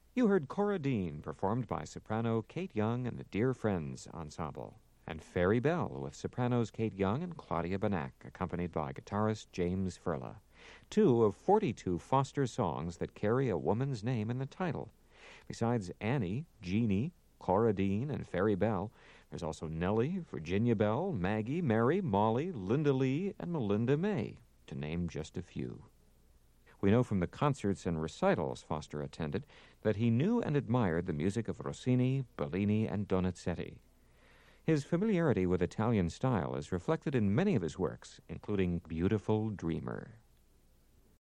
You heard Cora Dean, performed by soprano Kate Young and the Dear Friends Ensemble, and Fairy Bell with sopranos Kate Young and Claudia Banack, accompanied by guitarist James Furla. 2 of 42 Foster songs that carry a woman's name in the title. Besides Annie, Jeannie, Cora Dean, and Fairy Bell, there's also Nellie, Virginia Bell, Maggie, Mary, Molly, Linda Lee, and Melinda May, to name just a few. We know from the concerts and recitals Foster attended that he knew and admired the music of Rossini, Bellini, and Donizetti. His familiarity with Italian style is reflected in many of his works, including Beautiful Dreamer.